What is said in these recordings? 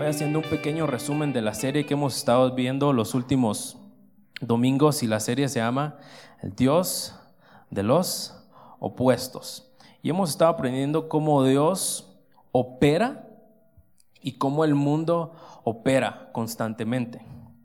haciendo un pequeño resumen de la serie que hemos estado viendo los últimos domingos, y la serie se llama El Dios de los opuestos. Y hemos estado aprendiendo cómo Dios opera y cómo el mundo opera constantemente.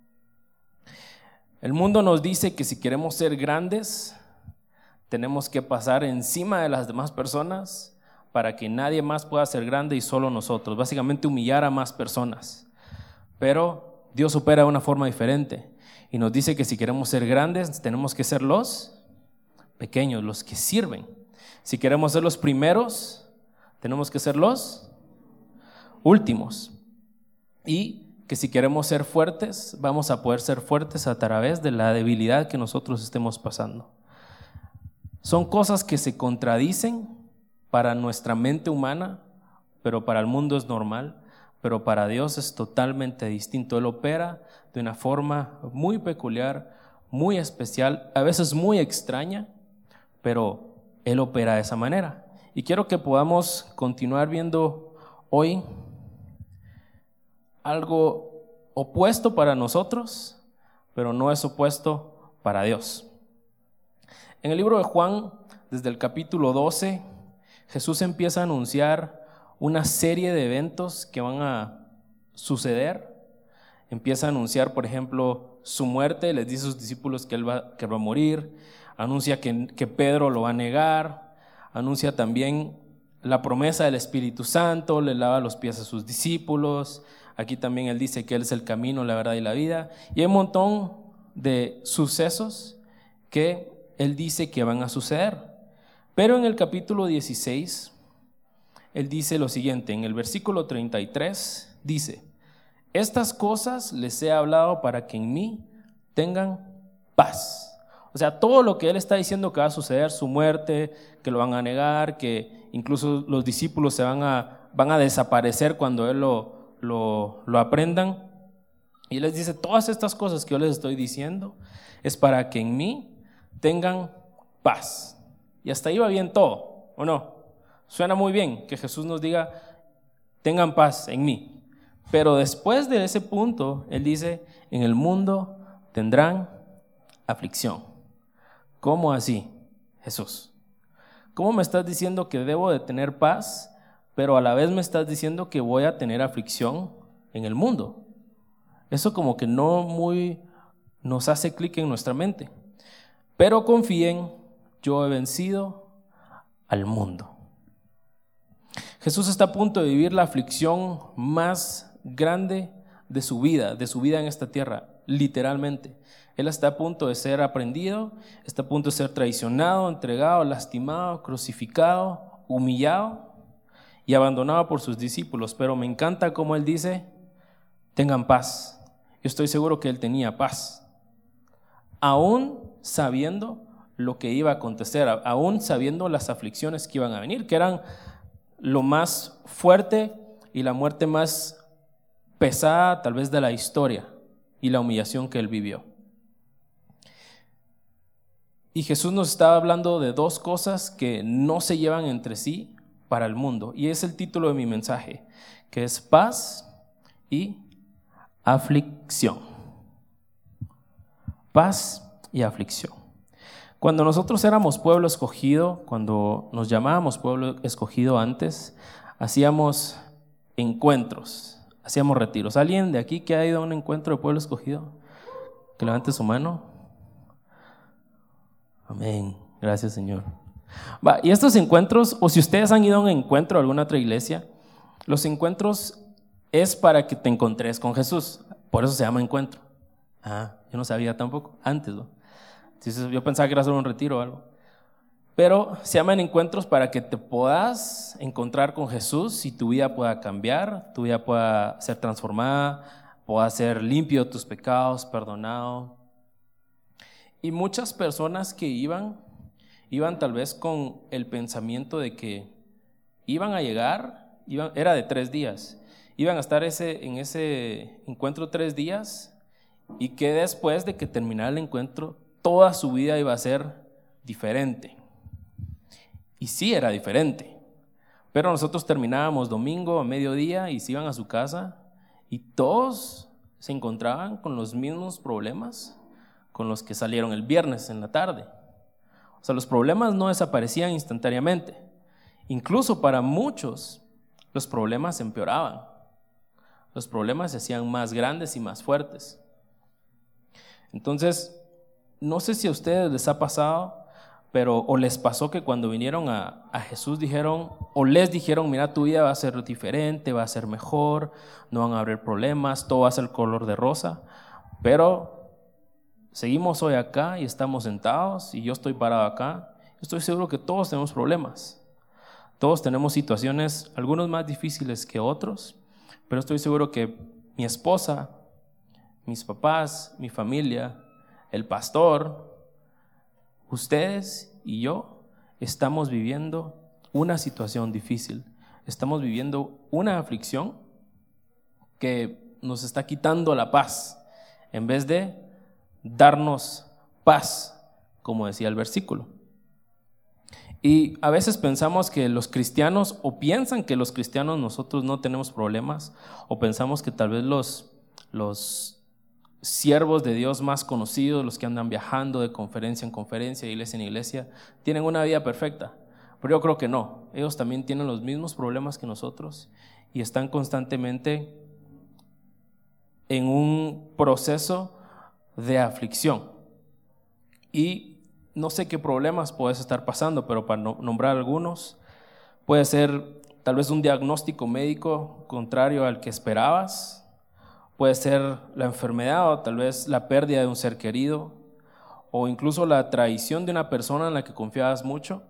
El mundo nos dice que si queremos ser grandes, tenemos que pasar encima de las demás personas para que nadie más pueda ser grande y solo nosotros. Básicamente humillar a más personas. Pero Dios opera de una forma diferente y nos dice que si queremos ser grandes, tenemos que ser los pequeños, los que sirven. Si queremos ser los primeros, tenemos que ser los últimos. Y que si queremos ser fuertes, vamos a poder ser fuertes a través de la debilidad que nosotros estemos pasando. Son cosas que se contradicen para nuestra mente humana, pero para el mundo es normal, pero para Dios es totalmente distinto. Él opera de una forma muy peculiar, muy especial, a veces muy extraña, pero Él opera de esa manera. Y quiero que podamos continuar viendo hoy algo opuesto para nosotros, pero no es opuesto para Dios. En el libro de Juan, desde el capítulo 12, Jesús empieza a anunciar una serie de eventos que van a suceder. Empieza a anunciar, por ejemplo, su muerte. Les dice a sus discípulos que él va a morir. Anuncia que Pedro lo va a negar. Anuncia también la promesa del Espíritu Santo. Le lava los pies a sus discípulos. Aquí también él dice que él es el camino, la verdad y la vida. Y hay un montón de sucesos que él dice que van a suceder. Pero en el capítulo 16, él dice lo siguiente, en el versículo 33, dice: estas cosas les he hablado para que en mí tengan paz. O sea, todo lo que él está diciendo que va a suceder, su muerte, que lo van a negar, que incluso los discípulos van a desaparecer cuando él lo aprendan. Y él les dice, todas estas cosas que yo les estoy diciendo es para que en mí tengan paz. Y hasta ahí va bien todo, ¿o no? Suena muy bien que Jesús nos diga, tengan paz en mí. Pero después de ese punto, Él dice, en el mundo tendrán aflicción. ¿Cómo así, Jesús? ¿Cómo me estás diciendo que debo de tener paz, pero a la vez me estás diciendo que voy a tener aflicción en el mundo? Eso como que no muy nos hace clic en nuestra mente. Pero confíen, yo he vencido al mundo. Jesús está a punto de vivir la aflicción más grande de su vida en esta tierra, literalmente. Él está a punto de ser aprendido, está a punto de ser traicionado, entregado, lastimado, crucificado, humillado y abandonado por sus discípulos. Pero me encanta cómo Él dice, tengan paz. Yo estoy seguro que Él tenía paz, aún sabiendo lo que iba a acontecer, aún sabiendo las aflicciones que iban a venir, que eran lo más fuerte y la muerte más pesada tal vez de la historia y la humillación que él vivió. Y Jesús nos estaba hablando de dos cosas que no se llevan entre sí para el mundo, y es el título de mi mensaje, que es paz y aflicción. Paz y aflicción. Cuando nosotros éramos pueblo escogido, cuando nos llamábamos pueblo escogido antes, hacíamos encuentros, hacíamos retiros. ¿Alguien de aquí que ha ido a un encuentro de pueblo escogido? Que levante su mano. Amén. Gracias, Señor. Y estos encuentros, o si ustedes han ido a un encuentro a alguna otra iglesia, los encuentros es para que te encontres con Jesús. Por eso se llama encuentro. Yo no sabía tampoco, antes, ¿no? Entonces, yo pensaba que era solo un retiro o algo. Pero se llaman encuentros para que te puedas encontrar con Jesús y tu vida pueda cambiar, tu vida pueda ser transformada, pueda ser limpio de tus pecados, perdonado. Y muchas personas que iban tal vez con el pensamiento de que iban a llegar, era de 3 días, iban a estar en ese encuentro 3 días, y que después de que terminara el encuentro, toda su vida iba a ser diferente. Y sí era diferente, pero nosotros terminábamos domingo a mediodía y se iban a su casa y todos se encontraban con los mismos problemas con los que salieron el viernes en la tarde. O sea, los problemas no desaparecían instantáneamente. Incluso para muchos, los problemas empeoraban. Los problemas se hacían más grandes y más fuertes. Entonces, no sé si a ustedes les ha pasado, o les pasó que cuando vinieron a Jesús les dijeron, mira, tu vida va a ser diferente, va a ser mejor, no van a haber problemas, todo va a ser color de rosa, pero seguimos hoy acá y estamos sentados y yo estoy parado acá. Estoy seguro que todos tenemos problemas, todos tenemos situaciones, algunos más difíciles que otros, pero estoy seguro que mi esposa, mis papás, mi familia, el pastor, ustedes y yo estamos viviendo una situación difícil. Estamos viviendo una aflicción que nos está quitando la paz en vez de darnos paz, como decía el versículo. Y a veces pensamos que los cristianos, o piensan que los cristianos nosotros no tenemos problemas, o pensamos que tal vez los siervos de Dios más conocidos, los que andan viajando de conferencia en conferencia, de iglesia en iglesia, tienen una vida perfecta. Pero yo creo que no. Ellos también tienen los mismos problemas que nosotros y están constantemente en un proceso de aflicción. Y no sé qué problemas puedes estar pasando, pero para nombrar algunos, puede ser tal vez un diagnóstico médico contrario al que esperabas. Puede ser la enfermedad o tal vez la pérdida de un ser querido o incluso la traición de una persona en la que confiabas mucho,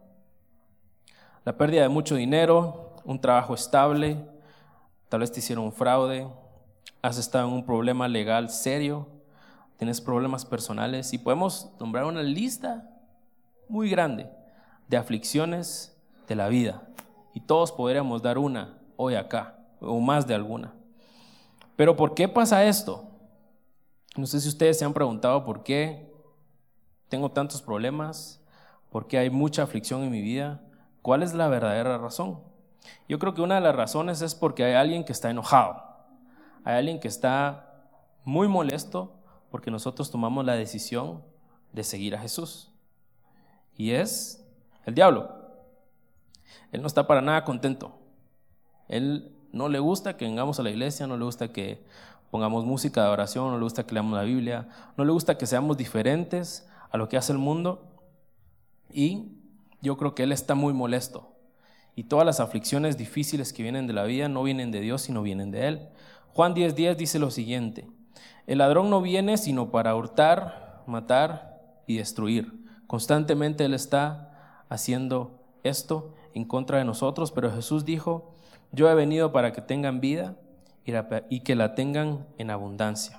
la pérdida de mucho dinero, un trabajo estable, tal vez te hicieron un fraude, has estado en un problema legal serio, tienes problemas personales y podemos nombrar una lista muy grande de aflicciones de la vida y todos podríamos dar una hoy acá o más de alguna. Pero ¿por qué pasa esto? No sé si ustedes se han preguntado por qué tengo tantos problemas, por qué hay mucha aflicción en mi vida, cuál es la verdadera razón. Yo creo que una de las razones es porque hay alguien que está enojado, hay alguien que está muy molesto porque nosotros tomamos la decisión de seguir a Jesús. Y es el diablo. Él no está para nada contento. Él no le gusta que vengamos a la iglesia, no le gusta que pongamos música de oración, no le gusta que leamos la Biblia, no le gusta que seamos diferentes a lo que hace el mundo. Y yo creo que él está muy molesto. Y todas las aflicciones difíciles que vienen de la vida no vienen de Dios, sino vienen de él. Juan 10:10 dice lo siguiente: el ladrón no viene sino para hurtar, matar y destruir. Constantemente él está haciendo esto en contra de nosotros, pero Jesús dijo: yo he venido para que tengan vida y que la tengan en abundancia.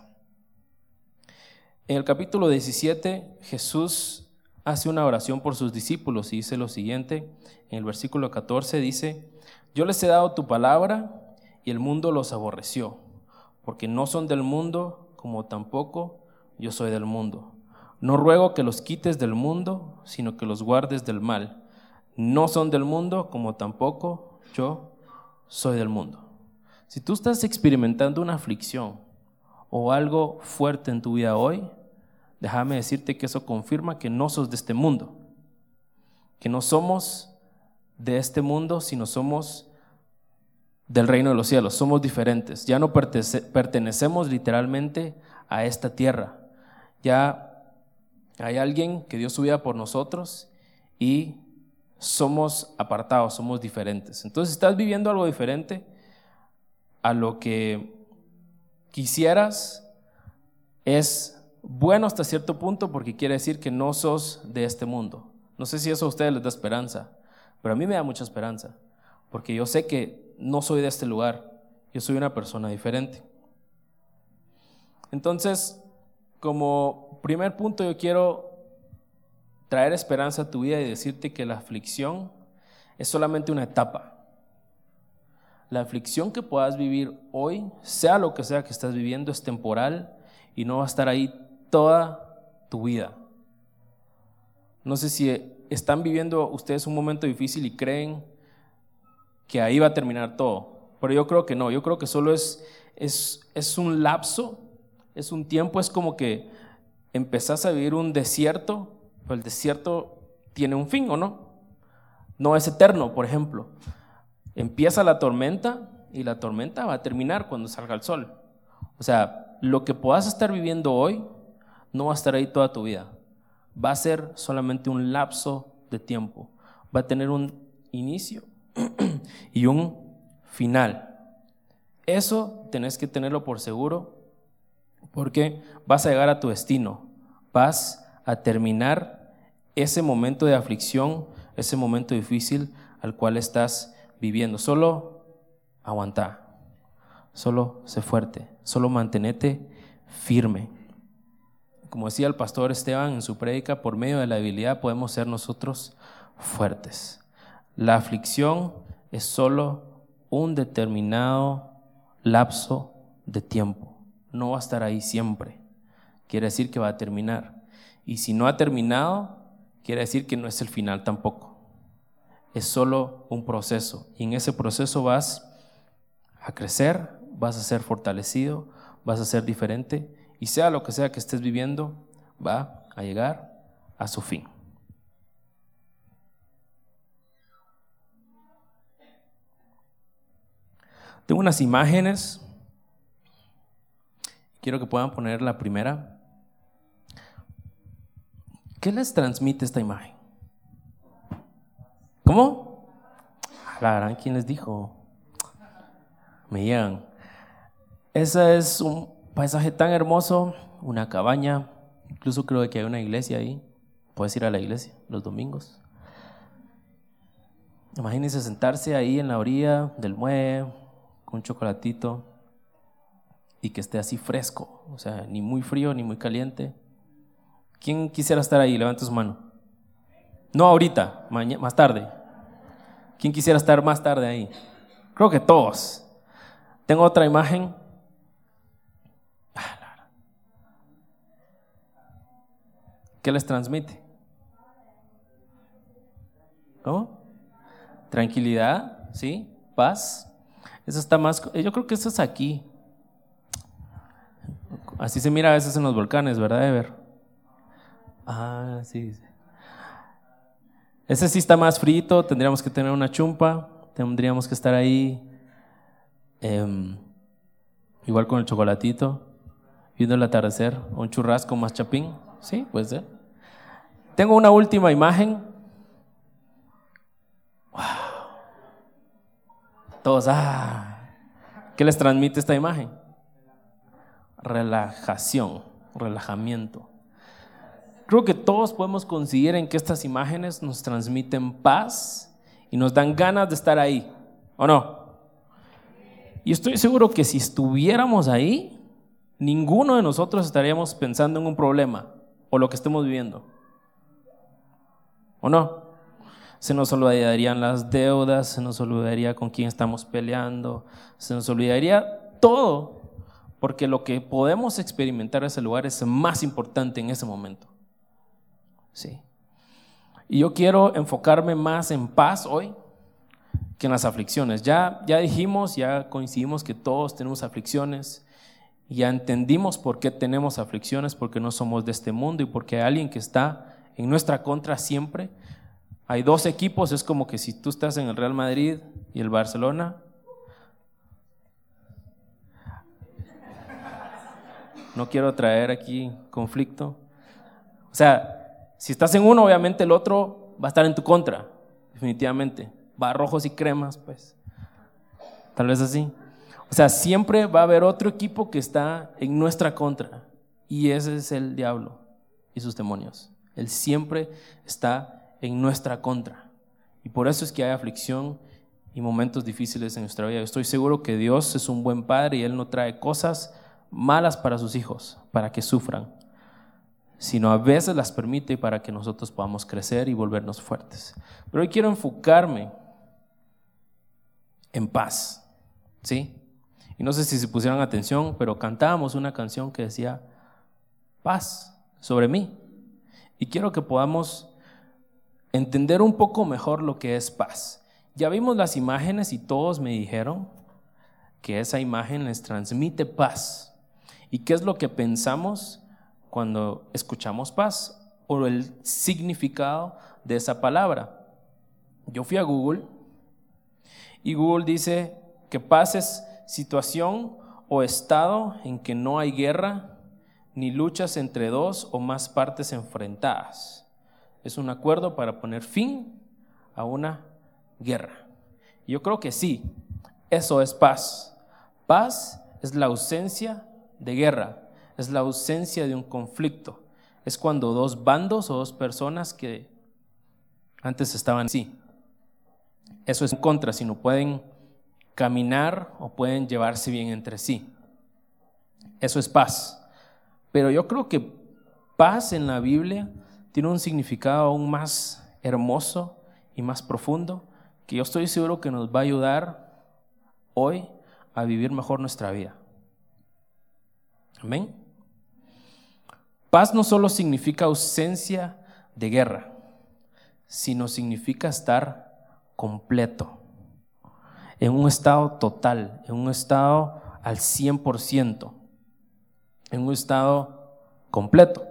En el capítulo 17, Jesús hace una oración por sus discípulos y dice lo siguiente. En el versículo 14 dice: yo les he dado tu palabra y el mundo los aborreció, porque no son del mundo, como tampoco yo soy del mundo. No ruego que los quites del mundo, sino que los guardes del mal. No son del mundo, como tampoco yo soy del mundo. Si tú estás experimentando una aflicción o algo fuerte en tu vida hoy, déjame decirte que eso confirma que no sos de este mundo, que no somos de este mundo, sino somos del reino de los cielos, somos diferentes. Ya no pertenecemos literalmente a esta tierra. Ya hay alguien que dio su vida por nosotros y somos apartados, somos diferentes. Entonces, si estás viviendo algo diferente a lo que quisieras, es bueno hasta cierto punto porque quiere decir que no sos de este mundo. No sé si eso a ustedes les da esperanza, pero a mí me da mucha esperanza porque yo sé que no soy de este lugar, yo soy una persona diferente. Entonces, como primer punto, yo quiero traer esperanza a tu vida y decirte que la aflicción es solamente una etapa. La aflicción que puedas vivir hoy, sea lo que sea que estás viviendo, es temporal y no va a estar ahí toda tu vida. No sé si están viviendo ustedes un momento difícil y creen que ahí va a terminar todo, pero yo creo que no, yo creo que solo es es un lapso, es un tiempo, es como que empezás a vivir un desierto, pero el desierto tiene un fin, ¿o no? No es eterno, por ejemplo. Empieza la tormenta y la tormenta va a terminar cuando salga el sol. O sea, lo que puedas estar viviendo hoy no va a estar ahí toda tu vida. Va a ser solamente un lapso de tiempo. Va a tener un inicio y un final. Eso tenés que tenerlo por seguro, porque vas a llegar a tu destino. Vas a terminar ese momento de aflicción, ese momento difícil al cual estás viviendo. Solo aguantá, solo sé fuerte, solo mantenete firme. Como decía el pastor Esteban en su prédica, por medio de la debilidad podemos ser nosotros fuertes. La aflicción es solo un determinado lapso de tiempo. No va a estar ahí siempre. Quiere decir que va a terminar. Y si no ha terminado, quiere decir que no es el final tampoco. Es solo un proceso. Y en ese proceso vas a crecer, vas a ser fortalecido, vas a ser diferente. Y sea lo que sea que estés viviendo, va a llegar a su fin. Tengo unas imágenes. Quiero que puedan poner la primera. ¿Qué les transmite esta imagen? ¿Cómo? La gran, ¿quién les dijo? Me llegan. Ese es un paisaje tan hermoso, una cabaña. Incluso creo que hay una iglesia ahí. Puedes ir a la iglesia los domingos. Imagínense sentarse ahí en la orilla del muelle con un chocolatito y que esté así fresco, o sea, ni muy frío ni muy caliente. ¿Quién quisiera estar ahí? Levante su mano. No ahorita, más tarde. ¿Quién quisiera estar más tarde ahí? Creo que todos. Tengo otra imagen. ¿Qué les transmite? ¿Cómo? Tranquilidad, ¿sí? Paz. Eso está más, yo creo que eso es aquí. Así se mira a veces en los volcanes, ¿verdad, Ever? Ah, sí. Ese sí está más frito, tendríamos que tener una chumpa, tendríamos que estar ahí, igual con el chocolatito, viendo el atardecer, o un churrasco más chapín, sí, puede ser. Tengo una última imagen. Wow. Todos, ¿qué les transmite esta imagen? Relajación, relajamiento. Creo que todos podemos coincidir en que estas imágenes nos transmiten paz y nos dan ganas de estar ahí, ¿o no? Y estoy seguro que si estuviéramos ahí, ninguno de nosotros estaríamos pensando en un problema o lo que estemos viviendo, ¿o no? Se nos olvidarían las deudas, se nos olvidaría con quién estamos peleando, se nos olvidaría todo, porque lo que podemos experimentar en ese lugar es más importante en ese momento. Sí. Y yo quiero enfocarme más en paz hoy que en las aflicciones. Ya dijimos, ya coincidimos que todos tenemos aflicciones. Ya entendimos por qué tenemos aflicciones, porque no somos de este mundo y porque hay alguien que está en nuestra contra siempre. Hay dos equipos, es como que si tú estás en el Real Madrid y el Barcelona. No quiero traer aquí conflicto. O sea, si estás en uno, obviamente el otro va a estar en tu contra, definitivamente. Va a rojos y cremas, pues. Tal vez así. O sea, siempre va a haber otro equipo que está en nuestra contra. Y ese es el diablo y sus demonios. Él siempre está en nuestra contra. Y por eso es que hay aflicción y momentos difíciles en nuestra vida. Yo estoy seguro que Dios es un buen padre y Él no trae cosas malas para sus hijos, para que sufran, sino a veces las permite para que nosotros podamos crecer y volvernos fuertes. Pero hoy quiero enfocarme en paz, ¿sí? Y no sé si se pusieron atención, pero cantábamos una canción que decía paz sobre mí. Y quiero que podamos entender un poco mejor lo que es paz. Ya vimos las imágenes y todos me dijeron que esa imagen les transmite paz. ¿Y qué es lo que pensamos cuando escuchamos paz? O el significado de esa palabra. Yo fui a Google y Google dice que paz es situación o estado en que no hay guerra ni luchas entre dos o más partes enfrentadas. Es un acuerdo para poner fin a una guerra. Yo creo que sí, eso es paz. Paz es la ausencia de guerra, es la ausencia de un conflicto. Es cuando dos bandos o dos personas que antes estaban así. Eso es en contra, si no pueden caminar o pueden llevarse bien entre sí. Eso es paz. Pero yo creo que paz en la Biblia tiene un significado aún más hermoso y más profundo, que yo estoy seguro que nos va a ayudar hoy a vivir mejor nuestra vida. Amén. Paz no solo significa ausencia de guerra, sino significa estar completo, en un estado total, en un estado al 100%, en un estado completo.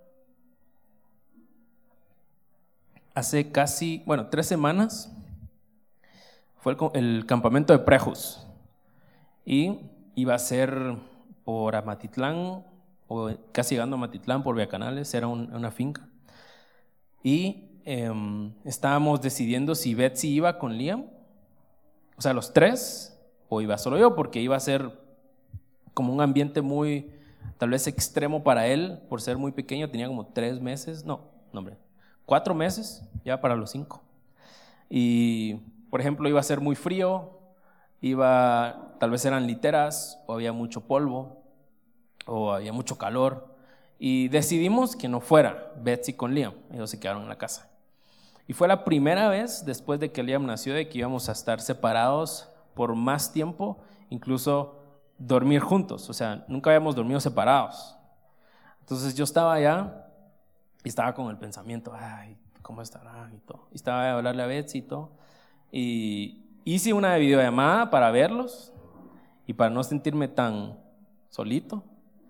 Hace casi, 3 semanas fue el campamento de Prejos y iba a ser por Amatitlán, o casi llegando a Amatitlán por Villacanales, era una finca. Y estábamos decidiendo si Betsy iba con Liam, o sea, los tres, o iba solo yo, porque iba a ser como un ambiente muy, tal vez extremo para él, por ser muy pequeño, tenía como 3 meses, 4 meses, ya para los 5. Y, por ejemplo, iba a ser muy frío, tal vez eran literas, o había mucho polvo, o había mucho calor, y decidimos que no fuera Betsy con Liam, ellos se quedaron en la casa. Y fue la primera vez después de que Liam nació de que íbamos a estar separados por más tiempo, incluso dormir juntos, o sea, nunca habíamos dormido separados. Entonces yo estaba allá y estaba con el pensamiento, ay, ¿cómo estará? Y todo. Y estaba a hablarle a Betsy y todo. Y hice una videollamada para verlos y para no sentirme tan solito.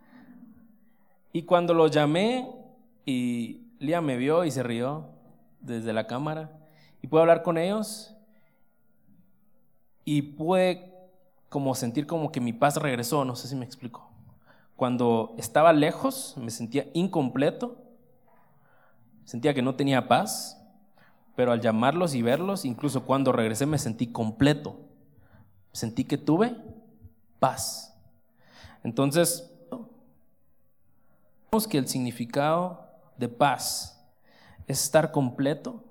Y cuando los llamé y Liam me vio y se rió desde la cámara y pude hablar con ellos y pude como sentir como que mi paz regresó, no sé si me explico. Cuando estaba lejos me sentía incompleto, sentía que no tenía paz, pero al llamarlos y verlos, incluso cuando regresé me sentí completo, sentí que tuve paz. Entonces, vemos que el significado de paz es estar completo.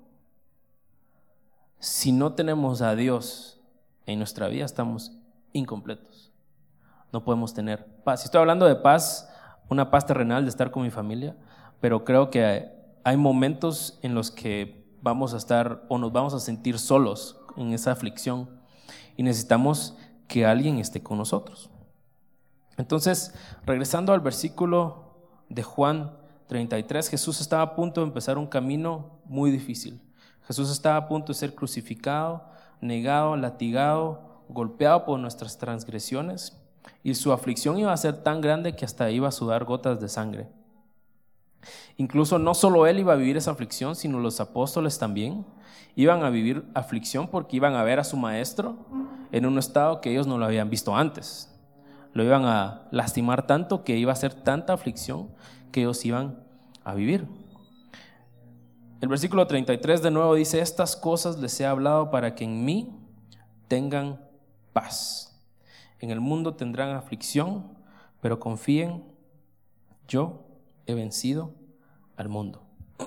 Si no tenemos a Dios en nuestra vida, estamos incompletos. No podemos tener paz. Estoy hablando de paz, una paz terrenal de estar con mi familia, pero creo que hay momentos en los que vamos a estar o nos vamos a sentir solos en esa aflicción y necesitamos que alguien esté con nosotros. Entonces, regresando al versículo de Juan 33, Jesús estaba a punto de empezar un camino muy difícil. Jesús estaba a punto de ser crucificado, negado, latigado, golpeado por nuestras transgresiones, y su aflicción iba a ser tan grande que hasta iba a sudar gotas de sangre. Incluso no solo él iba a vivir esa aflicción, sino los apóstoles también iban a vivir aflicción porque iban a ver a su maestro en un estado que ellos no lo habían visto antes. Lo iban a lastimar tanto que iba a ser tanta aflicción que ellos iban a vivir. El versículo 33 de nuevo dice: estas cosas les he hablado para que en mí tengan paz. En el mundo tendrán aflicción, pero confíen, yo he vencido al mundo.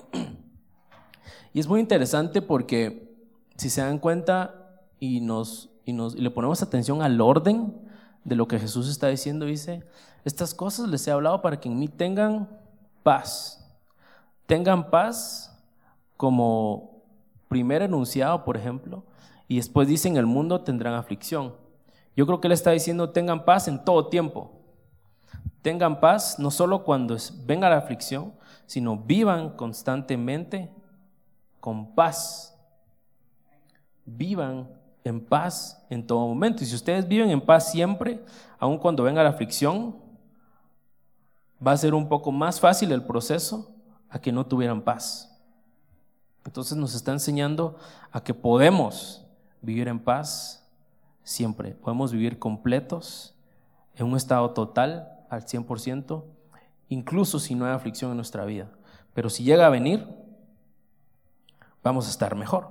Y es muy interesante porque si se dan cuenta y le ponemos atención al orden de lo que Jesús está diciendo, dice: estas cosas les he hablado para que en mí tengan paz. Tengan paz como primer enunciado, por ejemplo, y después dice: en el mundo tendrán aflicción. Yo creo que él está diciendo: tengan paz en todo tiempo. Tengan paz no solo cuando venga la aflicción, sino vivan constantemente con paz. Vivan en paz en todo momento. Y si ustedes viven en paz siempre, aun cuando venga la aflicción, va a ser un poco más fácil el proceso a que no tuvieran paz. Entonces nos está enseñando a que podemos vivir en paz siempre. Podemos vivir completos, en un estado total, al 100%, incluso si no hay aflicción en nuestra vida. Pero si llega a venir, vamos a estar mejor.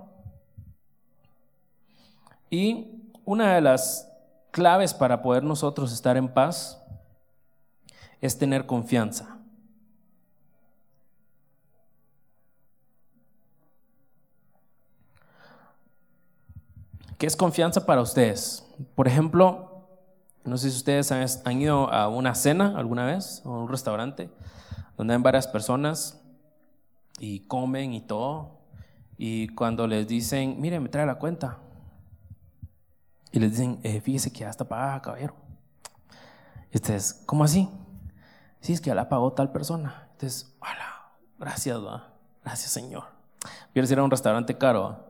Y una de las claves para poder nosotros estar en paz es tener confianza. ¿Qué es confianza para ustedes? Por ejemplo, no sé si ustedes han ido a una cena alguna vez o a un restaurante donde hay varias personas y comen y todo, y cuando les dicen, mire, me trae la cuenta, y les dicen, fíjese que ya está pagada, caballero. Y ustedes, ¿cómo así? Sí, es que ya la pagó tal persona. Entonces, hola, gracias, ¿va? Gracias, señor. Quiero ir a un restaurante caro, ¿va?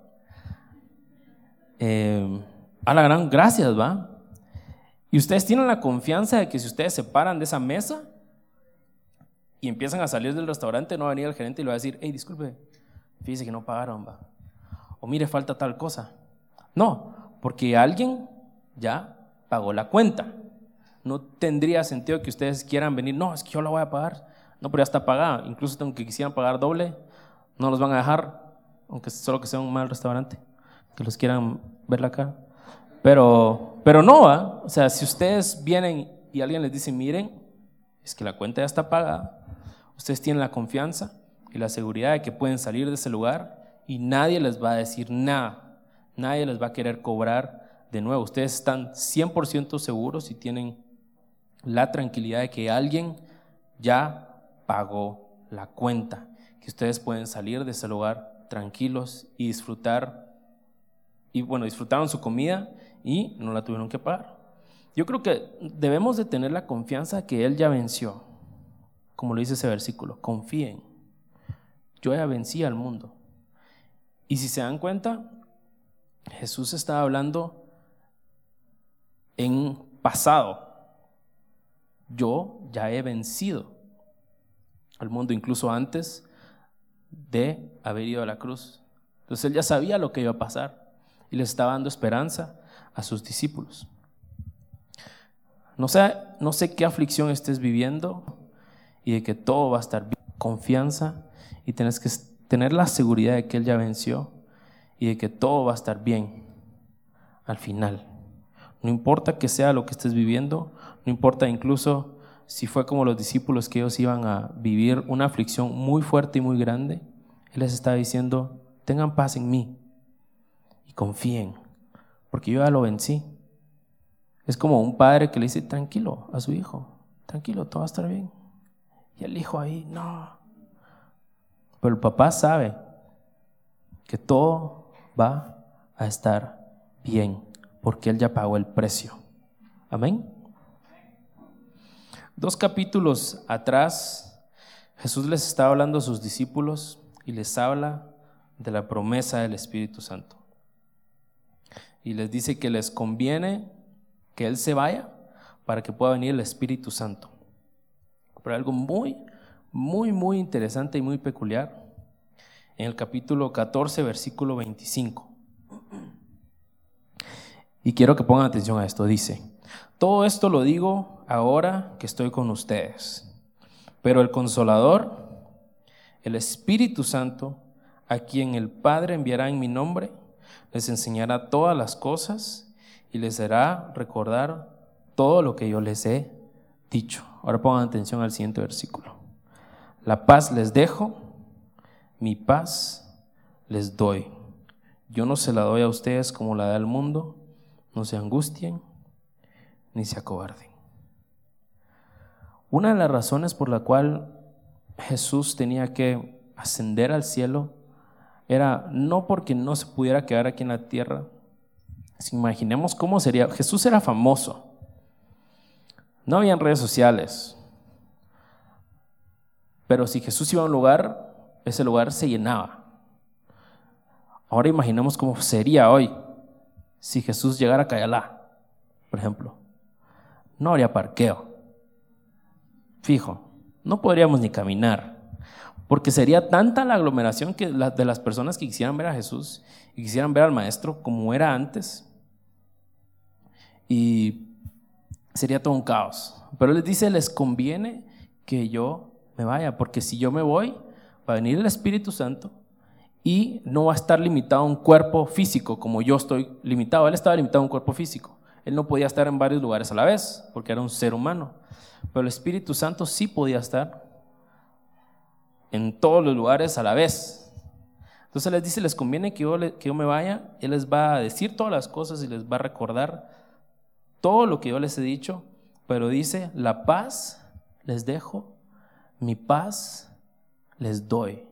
A la gran gracias, ¿va? Y ustedes tienen la confianza de que si ustedes se paran de esa mesa y empiezan a salir del restaurante, no va a venir el gerente y le va a decir, hey, disculpe, fíjese que no pagaron, ¿va? O mire, falta tal cosa. No, porque alguien ya pagó la cuenta. No tendría sentido que ustedes quieran venir, no, es que yo la voy a pagar. No, pero ya está pagada. Incluso aunque quisieran pagar doble, no los van a dejar, aunque solo que sea un mal restaurante, que los quieran ver la cara. Pero no, ¿va? O sea, si ustedes vienen y alguien les dice, miren, es que la cuenta ya está pagada, ustedes tienen la confianza y la seguridad de que pueden salir de ese lugar y nadie les va a decir nada, nadie les va a querer cobrar de nuevo. Ustedes están 100% seguros y tienen la tranquilidad de que alguien ya pagó la cuenta, que ustedes pueden salir de ese lugar tranquilos y disfrutar. Y bueno, disfrutaron su comida y no la tuvieron que pagar. Yo creo que debemos de tener la confianza que Él ya venció. Como lo dice ese versículo, confíen. Yo ya vencí al mundo. Y si se dan cuenta, Jesús estaba hablando en pasado. Yo ya he vencido al mundo, incluso antes de haber ido a la cruz. Entonces Él ya sabía lo que iba a pasar y les estaba dando esperanza a sus discípulos. No sé qué aflicción estés viviendo y de que todo va a estar bien. Confianza, y tienes que tener la seguridad de que Él ya venció y de que todo va a estar bien al final. No importa que sea lo que estés viviendo, no importa incluso si fue como los discípulos, que ellos iban a vivir una aflicción muy fuerte y muy grande. Él les está diciendo, tengan paz en mí y confíen, porque yo ya lo vencí. Es como un padre que le dice tranquilo a su hijo, tranquilo, todo va a estar bien. Y el hijo ahí, no. Pero el papá sabe que todo va a estar bien, porque Él ya pagó el precio. Amén. 2 capítulos atrás, Jesús les estaba hablando a sus discípulos y les habla de la promesa del Espíritu Santo. Y les dice que les conviene que Él se vaya para que pueda venir el Espíritu Santo. Pero algo muy, muy, muy interesante y muy peculiar, en el capítulo 14, versículo 25. Y quiero que pongan atención a esto. Dice, todo esto lo digo ahora que estoy con ustedes, pero el Consolador, el Espíritu Santo, a quien el Padre enviará en mi nombre, les enseñará todas las cosas y les hará recordar todo lo que yo les he dicho. Ahora pongan atención al siguiente versículo. La paz les dejo, mi paz les doy. Yo no se la doy a ustedes como la da el mundo. No se angustien ni se acobarden. Una de las razones por la cual Jesús tenía que ascender al cielo era no porque no se pudiera quedar aquí en la tierra. Si imaginemos cómo sería. Jesús era famoso. No habían redes sociales. Pero si Jesús iba a un lugar, ese lugar se llenaba. Ahora imaginemos cómo sería hoy si Jesús llegara a Cayalá, por ejemplo, no habría parqueo. Fijo, no podríamos ni caminar, porque sería tanta la aglomeración de las personas que quisieran ver a Jesús y quisieran ver al Maestro como era antes, y sería todo un caos. Pero les dice, les conviene que yo me vaya, porque si yo me voy, va a venir el Espíritu Santo y no va a estar limitado a un cuerpo físico como yo estoy limitado. Él estaba limitado a un cuerpo físico. Él no podía estar en varios lugares a la vez porque era un ser humano. Pero el Espíritu Santo sí podía estar en todos los lugares a la vez. Entonces les dice, les conviene que yo me vaya. Él les va a decir todas las cosas y les va a recordar todo lo que yo les he dicho. Pero dice, la paz les dejo, mi paz les doy.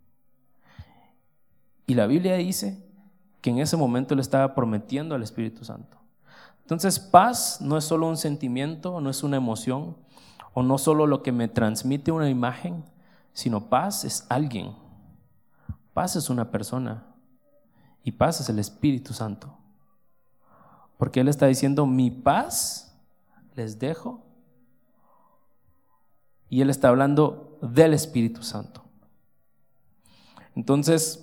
Y la Biblia dice que en ese momento Él estaba prometiendo al Espíritu Santo. Entonces, paz no es solo un sentimiento, no es una emoción, o no solo lo que me transmite una imagen, sino paz es alguien. Paz es una persona. Y paz es el Espíritu Santo. Porque Él está diciendo, mi paz les dejo. Y Él está hablando del Espíritu Santo. Entonces,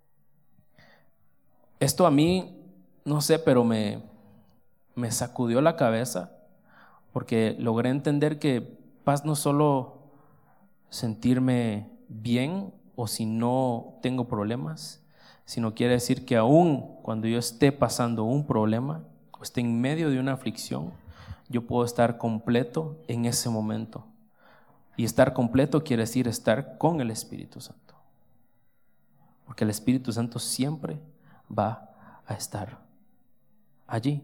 esto a mí, no sé, pero me sacudió la cabeza, porque logré entender que paz no es solo sentirme bien o si no tengo problemas, sino quiere decir que aún cuando yo esté pasando un problema o esté en medio de una aflicción, yo puedo estar completo en ese momento. Y estar completo quiere decir estar con el Espíritu Santo, porque el Espíritu Santo siempre va a estar allí.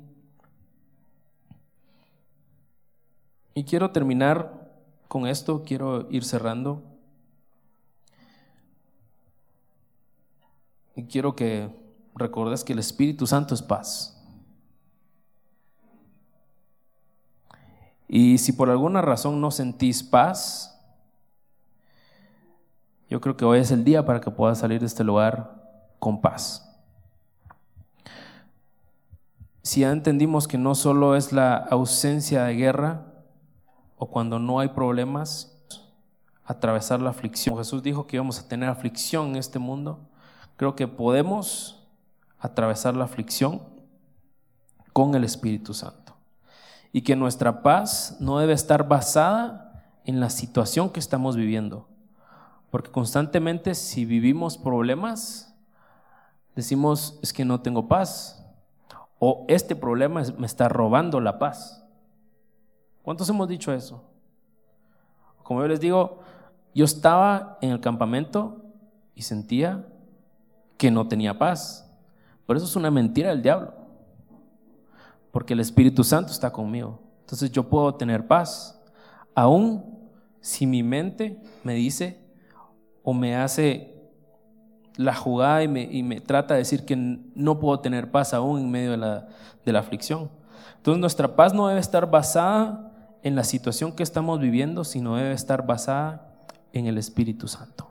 Y quiero terminar con esto, quiero ir cerrando. Y quiero que recordes que el Espíritu Santo es paz. Y si por alguna razón no sentís paz, yo creo que hoy es el día para que puedas salir de este lugar con paz. Si ya entendimos que no solo es la ausencia de guerra o cuando no hay problemas, atravesar la aflicción. Jesús dijo que íbamos a tener aflicción en este mundo. Creo que podemos atravesar la aflicción con el Espíritu Santo. Y que nuestra paz no debe estar basada en la situación que estamos viviendo. Porque constantemente si vivimos problemas, decimos, es que no tengo paz. O este problema me está robando la paz. ¿Cuántos hemos dicho eso? Como yo les digo, yo estaba en el campamento y sentía que no tenía paz. Pero eso es una mentira del diablo. Porque el Espíritu Santo está conmigo. Entonces yo puedo tener paz. Aún si mi mente me dice o me hace la jugada y me trata de decir que no puedo tener paz aún en medio de la aflicción. Entonces nuestra paz no debe estar basada en la situación que estamos viviendo, sino debe estar basada en el Espíritu Santo.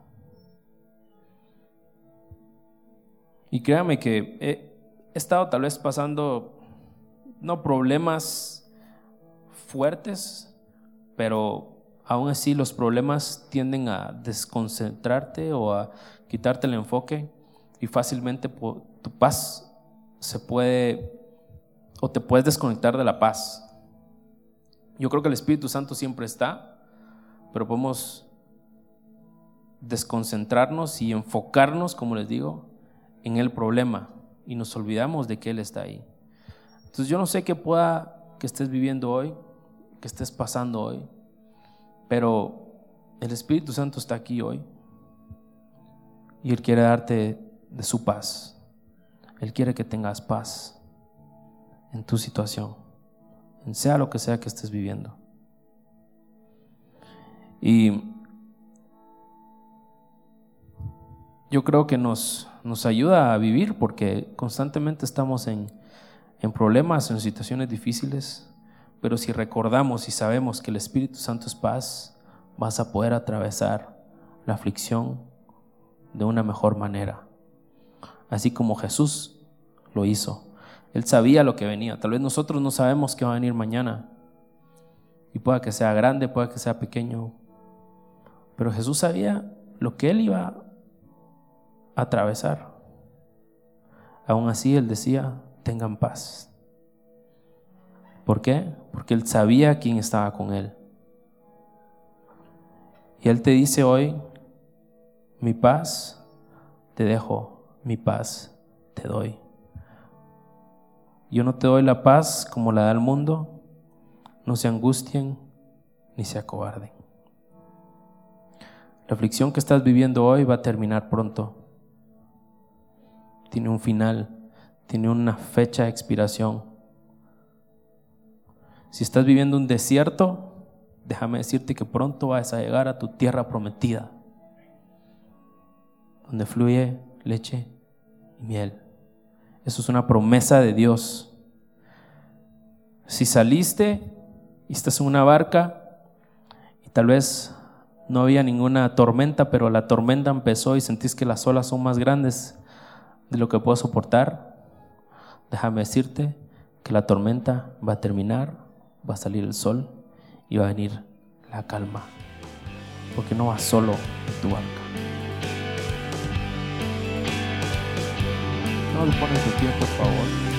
Y créame que he estado tal vez pasando, no problemas fuertes, pero aún así los problemas tienden a desconcentrarte o a quitarte el enfoque y fácilmente tu paz se puede o te puedes desconectar de la paz. Yo creo que el Espíritu Santo siempre está, pero podemos desconcentrarnos y enfocarnos, como les digo, en el problema y nos olvidamos de que Él está ahí. Entonces yo no sé qué que estés viviendo hoy, que estés pasando hoy, pero el Espíritu Santo está aquí hoy y Él quiere darte de su paz. Él quiere que tengas paz en tu situación, sea lo que sea que estés viviendo. Y yo creo que nos ayuda a vivir porque constantemente estamos en problemas, en situaciones difíciles, pero si recordamos y sabemos que el Espíritu Santo es paz, vas a poder atravesar la aflicción de una mejor manera, así como Jesús lo hizo. Él sabía lo que venía. Tal vez nosotros no sabemos qué va a venir mañana. Y pueda que sea grande, pueda que sea pequeño. Pero Jesús sabía lo que Él iba a atravesar. Aún así Él decía, tengan paz. ¿Por qué? Porque Él sabía quién estaba con Él. Y Él te dice hoy, mi paz te dejo, mi paz te doy. Yo no te doy la paz como la da el mundo. No se angustien ni se acobarden. La aflicción que estás viviendo hoy va a terminar pronto. Tiene un final, tiene una fecha de expiración. Si estás viviendo un desierto, déjame decirte que pronto vas a llegar a tu tierra prometida, donde fluye leche y miel. Eso es una promesa de Dios. Si saliste y estás en una barca y tal vez no había ninguna tormenta, pero la tormenta empezó y sentís que las olas son más grandes de lo que puedo soportar, déjame decirte que la tormenta va a terminar, va a salir el sol y va a venir la calma, porque no vas solo en tu barca. No lo pones de pie, por favor.